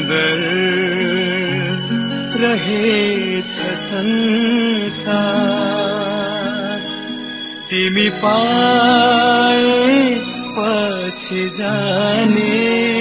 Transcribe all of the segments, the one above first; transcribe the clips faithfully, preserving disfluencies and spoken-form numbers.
सुन्दर रहेछ संसार तिमी पाए पछि जाने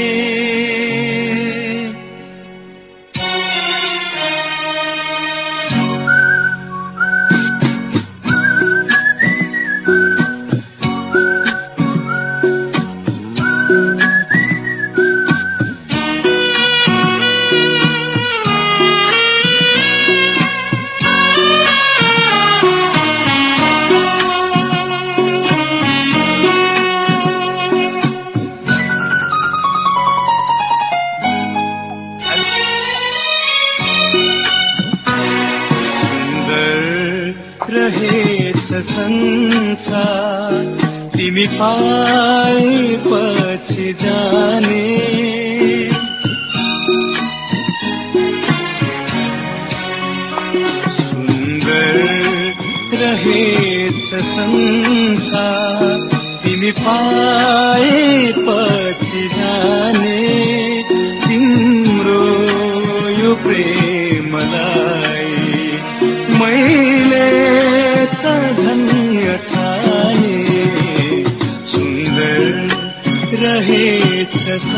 संसार तिमी पाए पछि जाने सुन्दर रहेछ संसार तिमी पाए पछि जाने तिम्रो यो प्रेमलाई मैले धन्य ठाने सुन्दर रहेछ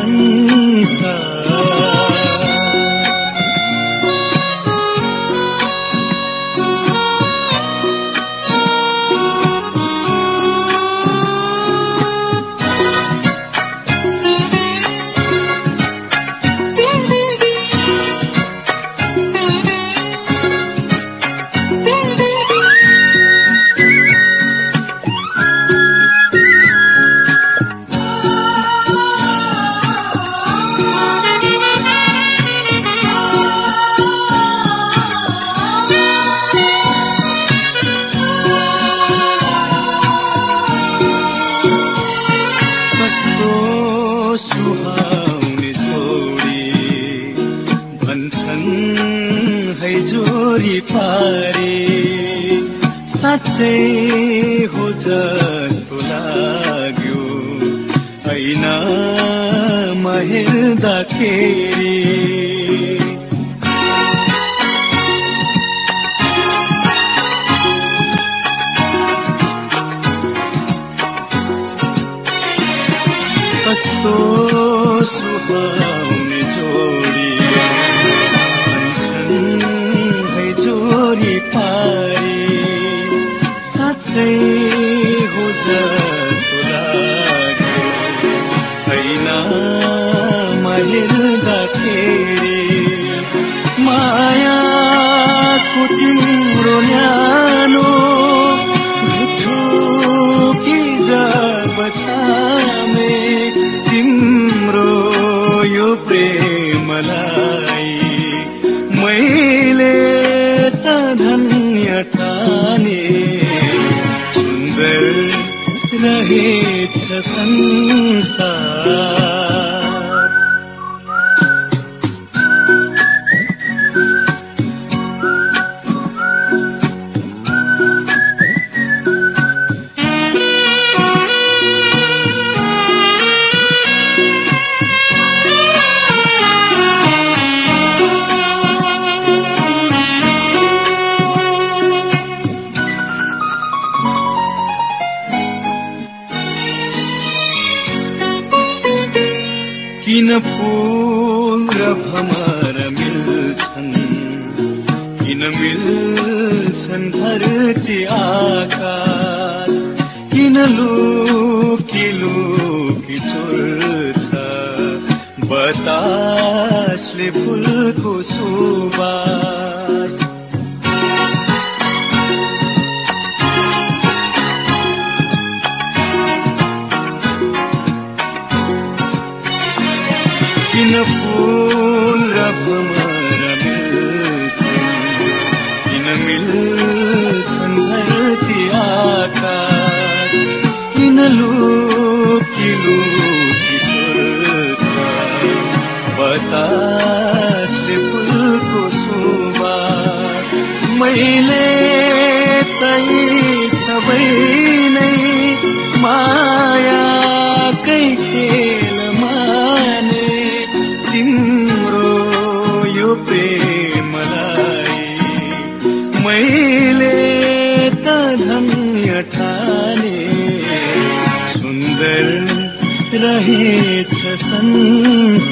संसार सुहाउने जोडी भन्छन् है जोरी पारे साँच्चै हो जस्तो लाग्यो ऐनामा हेर्दाखेरि कस्तो सुहाउने जोडी भन्छन् है जोरी पारे साँच्चै हो जस्तो लाग्यो ऐनामा हेर्दाखेरि मायाको तिम्रो न्यानो कि जब छामे तिम्रो यो प्रेमलाई मैले त धन्य ठाने सुन्दर रहेछ संसार किन फूल र भमर मिल्छन् किन मिल्छन् धरती आकाश किन लुकी लुकी छोड्छ बतासले फूलको सुवास किन फूल र भमर मिल्छन् किन मिल्छन् धरती आकाश किन लुकी लुकी छोड्छ बतासले फूलको रहेछ संसार